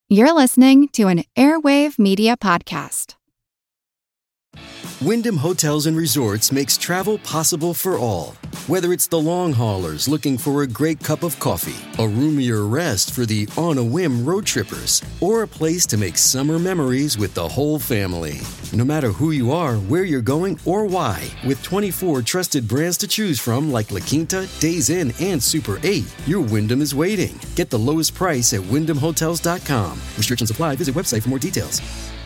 You're listening to an Airwave Media Podcast. Wyndham Hotels & Resorts makes travel possible for all. Whether it's the long haulers looking for a great cup of coffee, a roomier rest for the on-a-whim road trippers, or a place to make summer memories with the whole family. No matter who you are, where you're going, or why, with 24 trusted brands to choose from like La Quinta, Days Inn, and Super 8, your Wyndham is waiting. Get the lowest price at WyndhamHotels.com. Restrictions apply. Visit website for more details.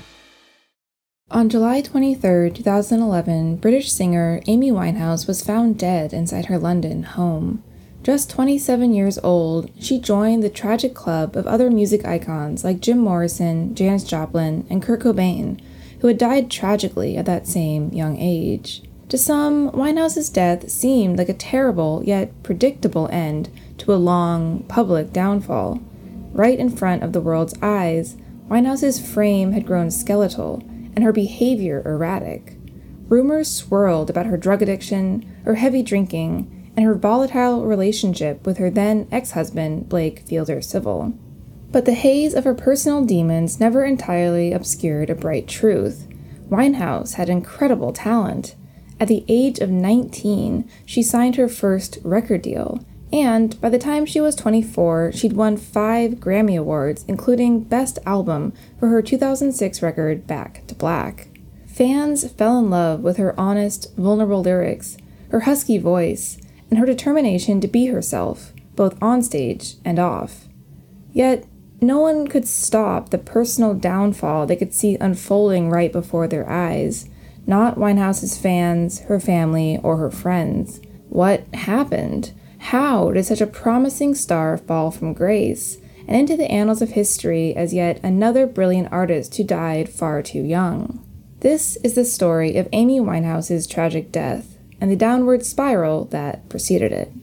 On July 23, 2011, British singer Amy Winehouse was found dead inside her London home. Just 27 years old, she joined the tragic club of other music icons like Jim Morrison, Janis Joplin, and Kurt Cobain, who had died tragically at that same young age. To some, Winehouse's death seemed like a terrible yet predictable end to a long, public downfall. Right in front of the world's eyes, Winehouse's frame had grown skeletal, and her behavior erratic. Rumors swirled about her drug addiction, her heavy drinking, and her volatile relationship with her then ex-husband, Blake Fielder Civil. But the haze of her personal demons never entirely obscured a bright truth. Winehouse had incredible talent. At the age of 19, she signed her first record deal, and by the time she was 24, she'd won 5 Grammy Awards, including Best Album for her 2006 record, Back to Black. Fans fell in love with her honest, vulnerable lyrics, her husky voice, and her determination to be herself, both on stage and off. Yet, no one could stop the personal downfall they could see unfolding right before their eyes. Not Winehouse's fans, her family, or her friends. What happened? How did such a promising star fall from grace and into the annals of history as yet another brilliant artist who died far too young? This is the story of Amy Winehouse's tragic death and the downward spiral that preceded it.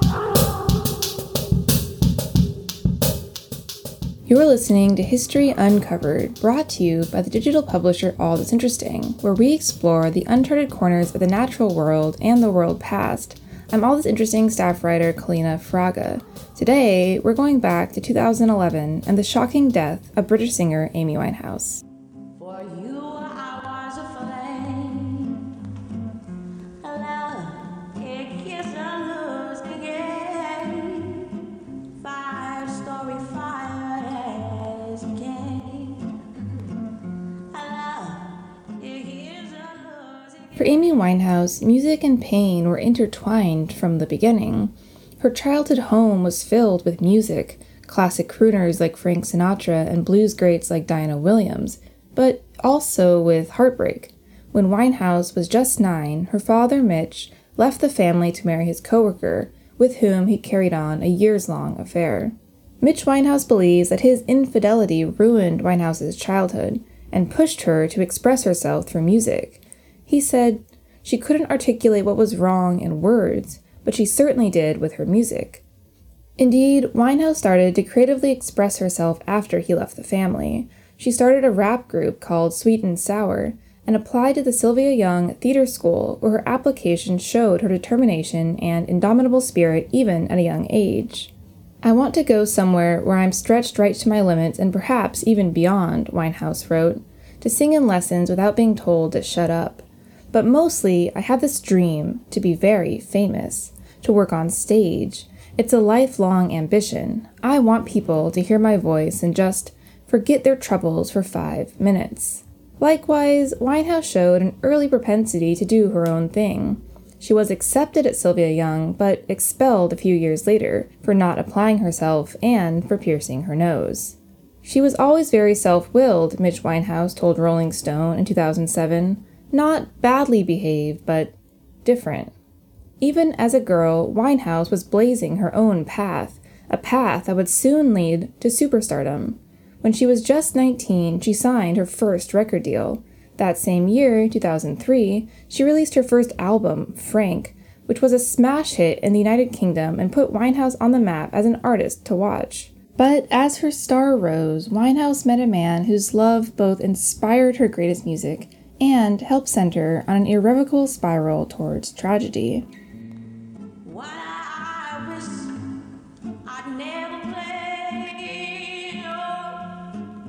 You're listening to History Uncovered, brought to you by the digital publisher All That's Interesting, where we explore the uncharted corners of the natural world and the world past. I'm All This Interesting staff writer Kalina Fraga. Today, we're going back to 2011 and the shocking death of British singer Amy Winehouse. For you, I was a flame, a love, a kiss, a lose again, 5-story fire as it came, a love, a kiss, a lose again. For Amy Winehouse, music and pain were intertwined from the beginning. Her childhood home was filled with music, classic crooners like Frank Sinatra and blues greats like Diana Williams, but also with heartbreak. When Winehouse was just 9, her father, Mitch, left the family to marry his coworker, with whom he carried on a years-long affair. Mitch Winehouse believes that his infidelity ruined Winehouse's childhood and pushed her to express herself through music. He said, "She couldn't articulate what was wrong in words, but she certainly did with her music." Indeed, Winehouse started to creatively express herself after he left the family. She started a rap group called Sweet and Sour and applied to the Sylvia Young Theater School, where her application showed her determination and indomitable spirit even at a young age. "I want to go somewhere where I'm stretched right to my limits and perhaps even beyond," Winehouse wrote, "to sing in lessons without being told to shut up. But mostly, I have this dream to be very famous, to work on stage. It's a lifelong ambition. I want people to hear my voice and just forget their troubles for 5 minutes." Likewise, Winehouse showed an early propensity to do her own thing. She was accepted at Sylvia Young, but expelled a few years later for not applying herself and for piercing her nose. She was always very self-willed, Mitch Winehouse told Rolling Stone in 2007. Not badly behaved, but different. Even as a girl, Winehouse was blazing her own path, a path that would soon lead to superstardom. When she was just 19, she signed her first record deal. That same year, 2003, she released her first album, Frank, which was a smash hit in the United Kingdom and put Winehouse on the map as an artist to watch. But as her star rose, Winehouse met a man whose love both inspired her greatest music and helped send her on an irrevocable spiral towards tragedy. What I wish I'd never played, oh,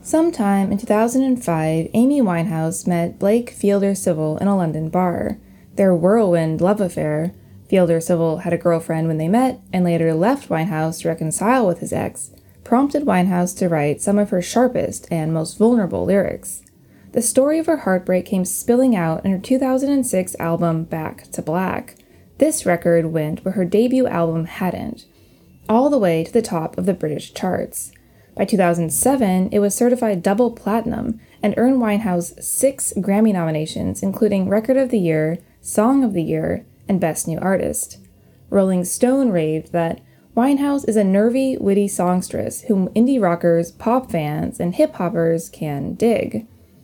Sometime in 2005, Amy Winehouse met Blake Fielder Civil in a London bar. Their whirlwind love affair, Fielder Civil had a girlfriend when they met and later left Winehouse to reconcile with his ex, prompted Winehouse to write some of her sharpest and most vulnerable lyrics. The story of her heartbreak came spilling out in her 2006 album Back to Black. This record went where her debut album hadn't, all the way to the top of the British charts. By 2007, it was certified double platinum and earned Winehouse 6 Grammy nominations, including Record of the Year, Song of the Year, and Best New Artist. Rolling Stone raved that Winehouse is a nervy, witty songstress whom indie rockers, pop fans, and hip-hoppers can dig.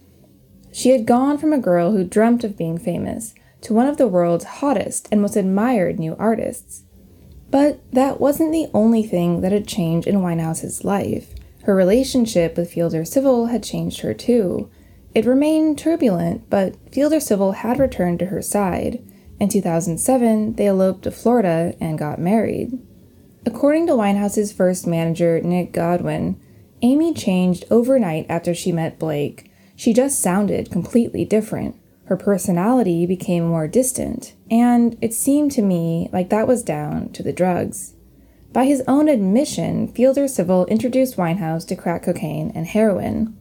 She had gone from a girl who dreamt of being famous to one of the world's hottest and most admired new artists. But that wasn't the only thing that had changed in Winehouse's life. Her relationship with Fielder Civil had changed her too. It remained turbulent, but Fielder Civil had returned to her side. In 2007, they eloped to Florida and got married. According to Winehouse's first manager, Nick Godwin, Amy changed overnight after she met Blake. She just sounded completely different. Her personality became more distant, and it seemed to me like that was down to the drugs. By his own admission, Fielder Civil introduced Winehouse to crack cocaine and heroin.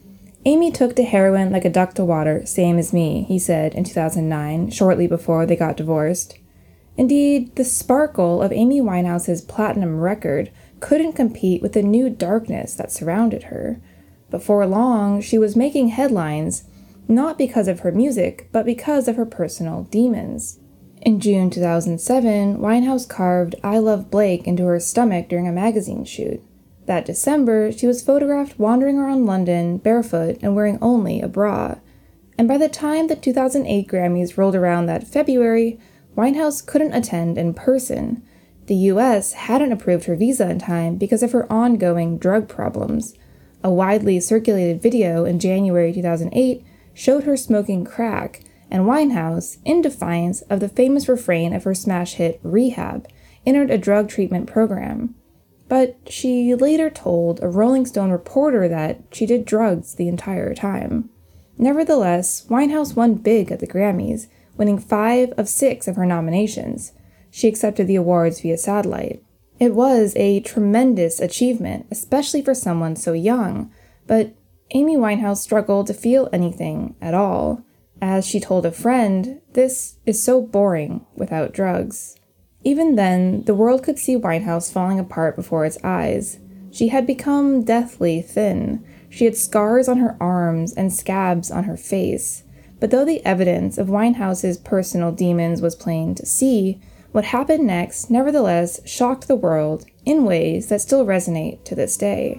Amy took to heroin like a duck to water, same as me, he said in 2009, shortly before they got divorced. Indeed, the sparkle of Amy Winehouse's platinum record couldn't compete with the new darkness that surrounded her. Before long, she was making headlines, not because of her music, but because of her personal demons. In June 2007, Winehouse carved I Love Blake into her stomach during a magazine shoot. That December, she was photographed wandering around London barefoot and wearing only a bra. And by the time the 2008 Grammys rolled around that February, Winehouse couldn't attend in person. The US hadn't approved her visa in time because of her ongoing drug problems. A widely circulated video in January 2008 showed her smoking crack, and Winehouse, in defiance of the famous refrain of her smash hit Rehab, entered a drug treatment program. But she later told a Rolling Stone reporter that she did drugs the entire time. Nevertheless, Winehouse won big at the Grammys, winning 5 of 6 of her nominations. She accepted the awards via satellite. It was a tremendous achievement, especially for someone so young, but Amy Winehouse struggled to feel anything at all. As she told a friend, "This is so boring without drugs." Even then, the world could see Winehouse falling apart before its eyes. She had become deathly thin. She had scars on her arms and scabs on her face. But though the evidence of Winehouse's personal demons was plain to see, what happened next nevertheless shocked the world in ways that still resonate to this day.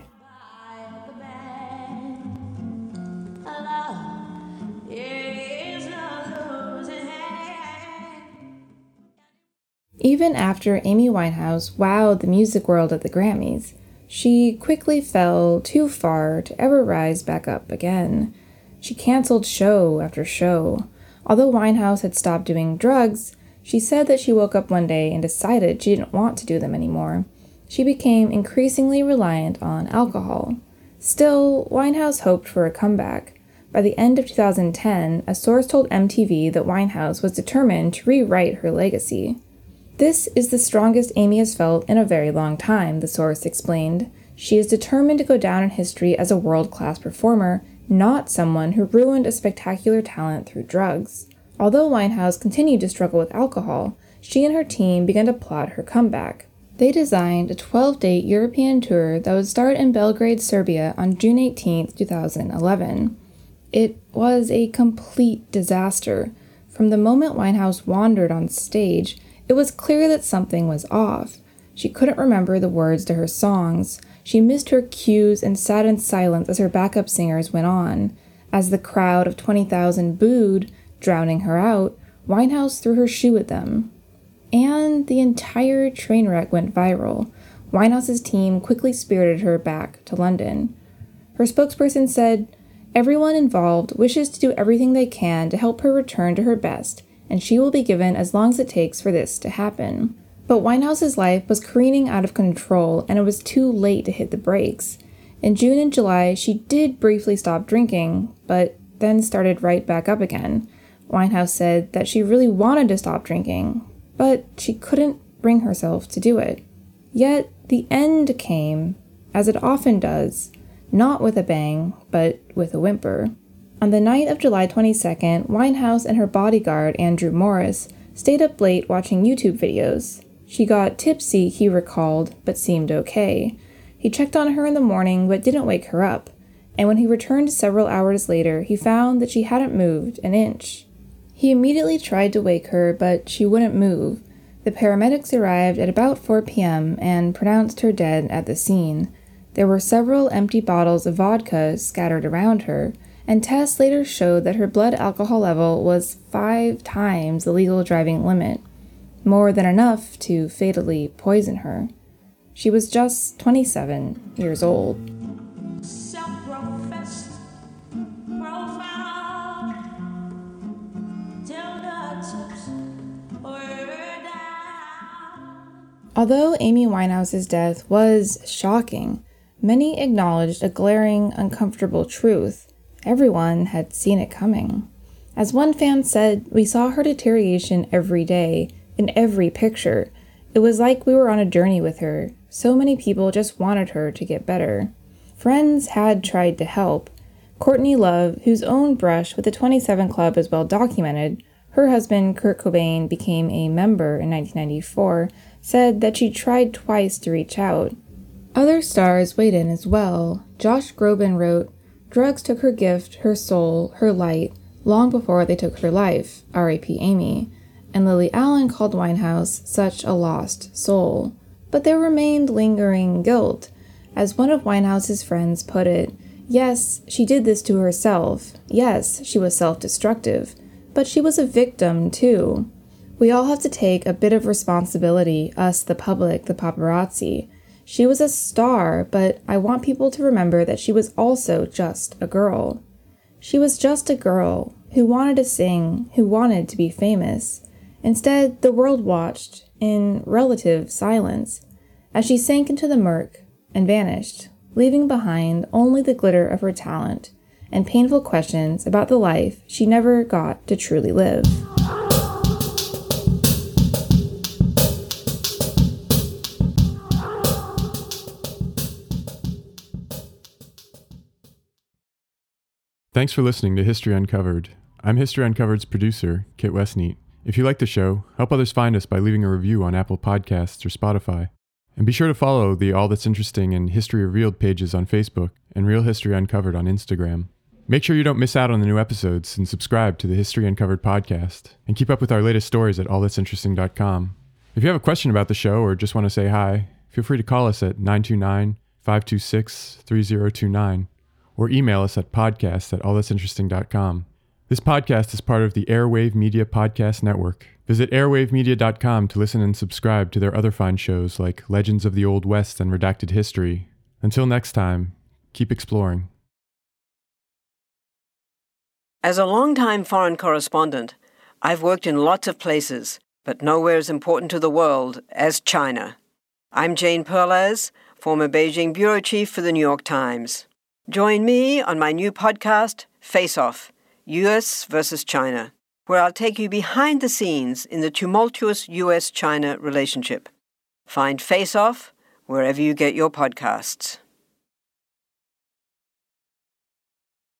Even after Amy Winehouse wowed the music world at the Grammys, she quickly fell too far to ever rise back up again. She canceled show after show. Although Winehouse had stopped doing drugs, she said that she woke up one day and decided she didn't want to do them anymore. She became increasingly reliant on alcohol. Still, Winehouse hoped for a comeback. By the end of 2010, a source told MTV that Winehouse was determined to rewrite her legacy. "This is the strongest Amy has felt in a very long time," the source explained. "She is determined to go down in history as a world-class performer, not someone who ruined a spectacular talent through drugs." Although Winehouse continued to struggle with alcohol, she and her team began to plot her comeback. They designed a 12-date European tour that would start in Belgrade, Serbia on June 18, 2011. It was a complete disaster. From the moment Winehouse wandered on stage, it was clear that something was off. She couldn't remember the words to her songs. She missed her cues and sat in silence as her backup singers went on. As the crowd of 20,000 booed, drowning her out, Winehouse threw her shoe at them. And the entire train wreck went viral. Winehouse's team quickly spirited her back to London. Her spokesperson said, "Everyone involved wishes to do everything they can to help her return to her best, and she will be given as long as it takes for this to happen." But Winehouse's life was careening out of control, and it was too late to hit the brakes. In June and July, she did briefly stop drinking, but then started right back up again. Winehouse said that she really wanted to stop drinking, but she couldn't bring herself to do it. Yet the end came, as it often does, not with a bang, but with a whimper. On the night of July 22nd, Winehouse and her bodyguard, Andrew Morris, stayed up late watching YouTube videos. She got tipsy, he recalled, but seemed okay. He checked on her in the morning, but didn't wake her up. And when he returned several hours later, he found that she hadn't moved an inch. He immediately tried to wake her, but she wouldn't move. The paramedics arrived at about 4 p.m. and pronounced her dead at the scene. There were several empty bottles of vodka scattered around her, and tests later showed that her blood alcohol level was 5 times the legal driving limit, more than enough to fatally poison her. She was just 27 years old. Self-professed profile till the tips were down. Although Amy Winehouse's death was shocking, many acknowledged a glaring, uncomfortable truth. Everyone had seen it coming. As one fan said, "We saw her deterioration every day, in every picture. It was like we were on a journey with her. So many people just wanted her to get better." Friends had tried to help. Courtney Love, whose own brush with the 27 Club is well documented, her husband Kurt Cobain became a member in 1994, said that she tried twice to reach out. Other stars weighed in as well. Josh Groban wrote, "Drugs took her gift, her soul, her light, long before they took her life, R.I.P. Amy." And Lily Allen called Winehouse such a lost soul. But there remained lingering guilt. As one of Winehouse's friends put it, yes, she did this to herself. Yes, she was self-destructive. But she was a victim, too. We all have to take a bit of responsibility, us, the public, the paparazzi. She was a star, but I want people to remember that she was also just a girl. She was just a girl who wanted to sing, who wanted to be famous. Instead, the world watched in relative silence as she sank into the murk and vanished, leaving behind only the glitter of her talent and painful questions about the life she never got to truly live. Thanks for listening to History Uncovered. I'm History Uncovered's producer, Kit Westneat. If you like the show, help others find us by leaving a review on Apple Podcasts or Spotify. And be sure to follow the All That's Interesting and History Revealed pages on Facebook and Real History Uncovered on Instagram. Make sure you don't miss out on the new episodes and subscribe to the History Uncovered podcast. And keep up with our latest stories at allthat'sinteresting.com. If you have a question about the show or just want to say hi, feel free to call us at 929-526-3029 or email us at podcast@allthat'sinteresting.com. This podcast is part of the Airwave Media Podcast Network. Visit airwavemedia.com to listen and subscribe to their other fine shows like Legends of the Old West and Redacted History. Until next time, keep exploring. As a longtime foreign correspondent, I've worked in lots of places, but nowhere as important to the world as China. I'm Jane Perlez, former Beijing bureau chief for the New York Times. Join me on my new podcast, Face Off, U.S. versus China, where I'll take you behind the scenes in the tumultuous U.S.-China relationship. Find Face Off wherever you get your podcasts.